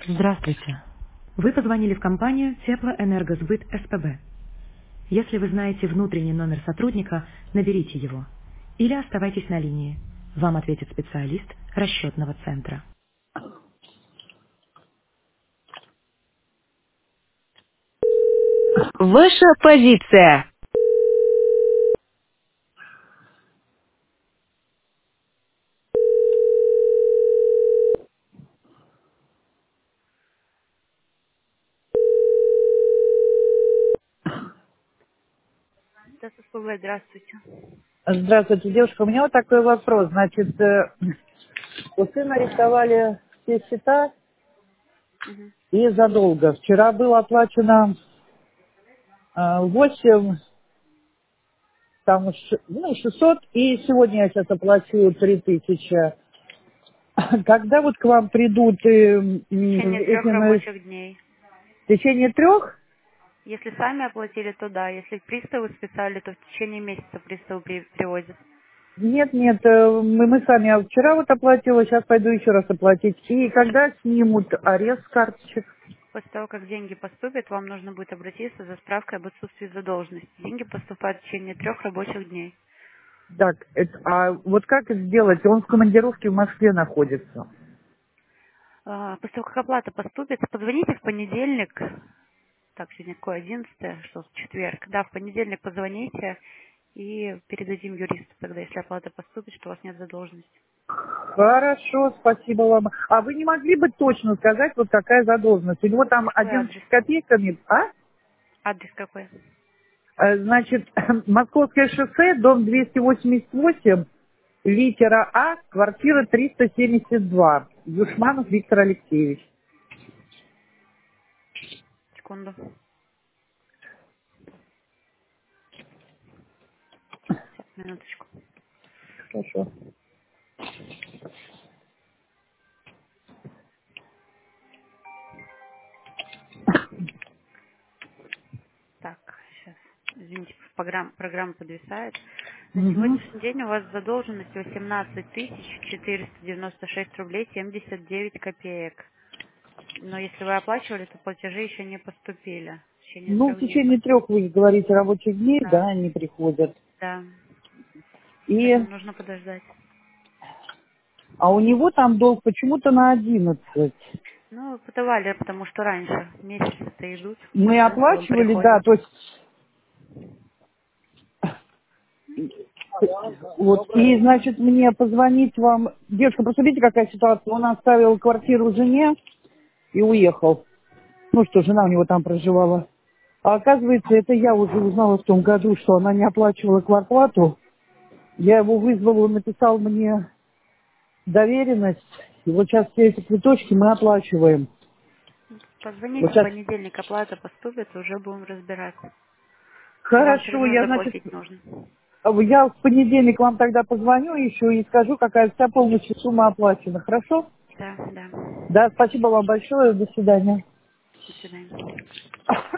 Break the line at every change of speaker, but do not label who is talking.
Здравствуйте. Вы позвонили в компанию Теплоэнергосбыт СПБ. Если вы знаете внутренний номер сотрудника, наберите его. Или оставайтесь на линии. Вам ответит специалист расчетного центра. Ваша позиция.
Да, СПБ, здравствуйте.
Здравствуйте, девушка. У меня вот такой вопрос. Значит, у сына арестовали все счета
Мгм.
и задолго. Вчера было оплачено 8, там, 600, и сегодня я сейчас оплачу 3000. Когда вот к вам придут
В течение трех
в
рабочих дней.
течение 3?
Если сами оплатили, то да. Если приставы списали, то в течение месяца приставы привозят.
Нет, нет, мы сами. Я вчера вот оплатила, сейчас пойду еще раз оплатить. И когда снимут арест с карточек?
После того, как деньги поступят, вам нужно будет обратиться за справкой об отсутствии задолженности. Деньги поступают в течение 3 рабочих дней.
Так, а вот как сделать? Он в командировке в Москве находится.
После того, как оплата поступит, позвоните в понедельник. Так, сегодня какое, 11, что, четверг. Да, в понедельник позвоните и передадим юристу тогда, если оплата поступит, что у вас нет задолженности.
Хорошо, спасибо вам. А вы не могли бы точно сказать, вот какая задолженность? У него там
Какой
11
адрес?
с копейками, а?
Адрес какой?
Значит, Московское шоссе, дом 288, литера А, квартира 372. Юшманов Виктор Алексеевич.
Секунду. Сейчас, минуточку.
Хорошо.
Так, сейчас. Извините, программа подвисает. На
Угу.
сегодняшний день у вас задолженность 18 496 рублей 79 копеек. Но если вы оплачивали, то платежи еще не поступили. В течение
Ну, в
3 дней
течение 3, вы говорите, рабочих дней, да,
Да,
они приходят.
да.
И,
Поэтому нужно подождать.
а у него там долг почему-то на 11.
Ну, подавали, потому что раньше месяцы-то идут,
Мы
после этого он
оплачивали, да,
приходит.
то есть вот, и, значит, мне позвонить вам... Девушка, просто видите, какая ситуация? Он оставил квартиру жене и уехал. Ну что, жена у него там проживала. А оказывается, это я уже узнала в том году, что она не оплачивала квартплату. Я его вызвала, он написал мне доверенность. И вот сейчас все эти цветочки мы оплачиваем. Вот
Позвоните в
сейчас...
понедельник, оплата поступит, уже будем разбираться. Но вам все
Хорошо,
равно
я, значит,
заплатить нужно.
я в понедельник вам тогда позвоню еще и скажу, какая вся полностью сумма оплачена. Хорошо?
Да, да.
Да, спасибо вам большое. До свидания.
До свидания.